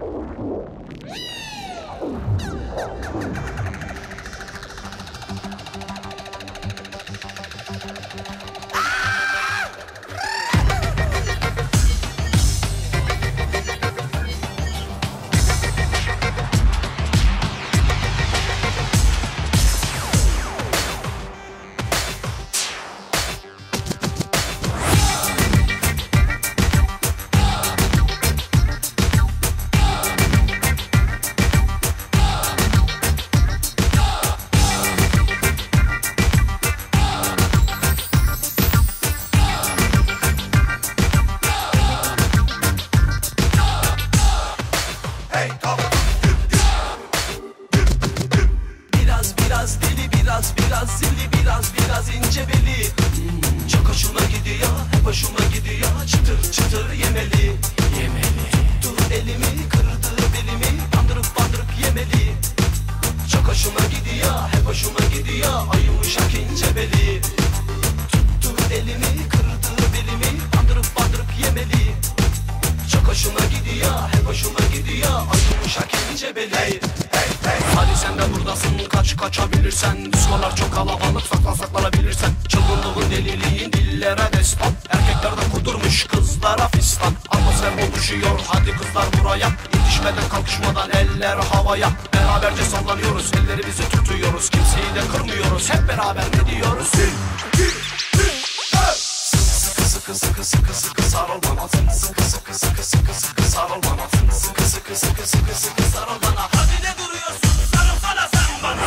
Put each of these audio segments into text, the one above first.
biraz ince beli. Çok hoşuma gidiyor, hep hoşuma gidiyor. Çıtır çıtır yemeli. Tuttu elimi, kırdı belimi. Bandırıp yemeli. Çok hoşuma gidiyor, hep hoşuma gidiyor. O yumuşak ince beli. Tuttu elimi, kırdı belimi. Bandırıp yemeli. Çok hoşuma gidiyor, hep hoşuma gidiyor. O yumuşak ince beli. Hadi sen de buradasın, kaçabilirsen. Diskolar çok kalabalık, saklanabilirsen. Çılgınlığın deliliğin dillere destan. Erkekler de kudurmuş, kızlara fistan. Atmosfer oluşuyor, hadi kızlar buraya. İtişmeden kalkışmadan eller havaya. Beraberce sallanıyoruz, ellerimizi tutuyoruz. Kimseyi de kırmıyoruz, hep beraber ne diyoruz? Sıkı sarıl bana. Sıkı sarıl bana. Sıkı sarıl bana. Hadi ne duruyorsun? Sarılsana sen bana.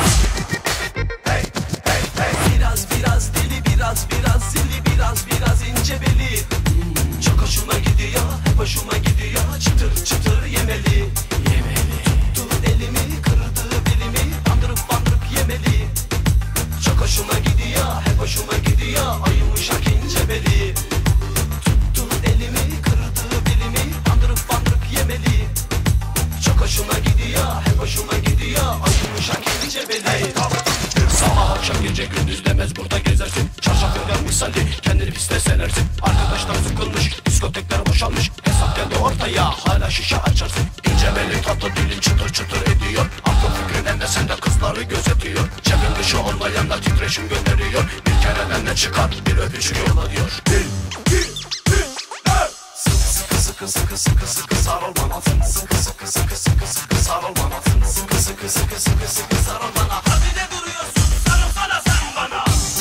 Biraz deli, biraz zilli, biraz ince beli. Çok hoşuma gidiyor, hep hoşuma gidiyor. Çıtır yemeli. Tuttu elimi, kırdı belimi. Bandırıp yemeli. Çok hoşuma gidiyor, hep hoşuma gidiyor. O yumuşak ince beli. Tuttu elimi, kırdı belimi. Bandırıp yemeli. Çok hoşuma gidiyor, hep hoşuma gidiyor. O yumuşak ince beli. Sabah akşam gece gündüz demez burada gezersin. Çarşaf yorgan misali kendini piste senersin. Arkadaşlar sıkılmış, diskotekler boşalmış. Hesap geldi ortaya, hala şişe açarsın. İnce belli tatlı dilin çıtır ediyor. Aklın fikrin de sende kızları gözetiyor. Çevrim dışı olmayan da titreşim gönderiyor. Bir kereden ne çıkar, bir öpücük yolla diyor. Sıkı sarıl bana. Sıkı sarıl bana. Sıkı sarıl bana. Hadi ne duruyorsun? Sarılsana sen bana.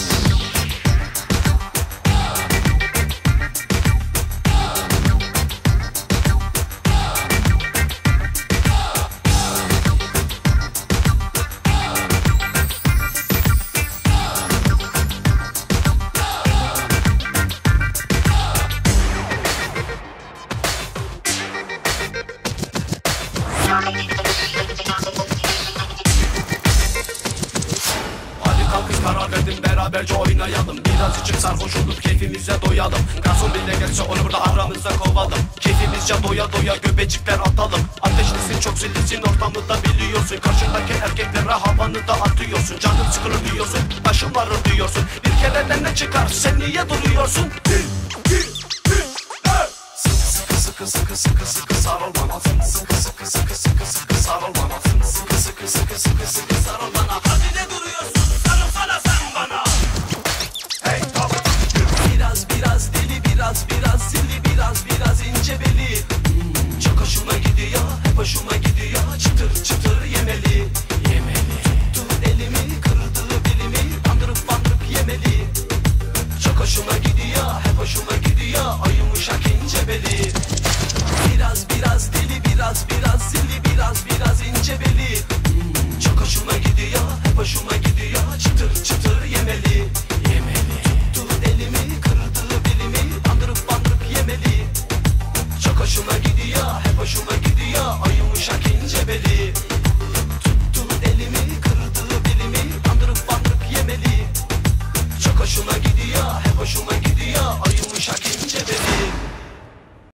Karar verdim beraberce oynayalım. Biraz içip sarhoş olup keyfimize doyalım. Garson bile gelse onu burada aramızda kovalım. Keyfimizce doya göbecikler atalım. Ateşlisin çok zillisin ortamı da biliyorsun. Karşındaki erkeklere havanı da atıyorsun. Canım sıkılır diyorsun, başım ağrır diyorsun. Bir kereden ne çıkar, sen niye duruyorsun? Sıkı sarıl bana. Sıkı sarıl bana. Sıkı sarıl bana. Hadi ne duruyorsun? Sarılsana sen bana. Biraz deli, biraz zilli, biraz ince beli. Çok hoşuma gidiyor, hep hoşuma gidiyor. Çıtır yemeli. Tuttu elimi, kırdı belimi. Bandırıp yemeli. Çok hoşuma gidiyor, hep hoşuma gidiyor. O yumuşak ince beli. Biraz deli, biraz zilli, biraz ince beli. Çok hoşuma gidiyor, hep hoşuma gidiyor. Çıtır yemeli. Tuttu elimi, kırdı belimi. Bandırıp yemeli. Çok hoşuma gidiyor, hep hoşuma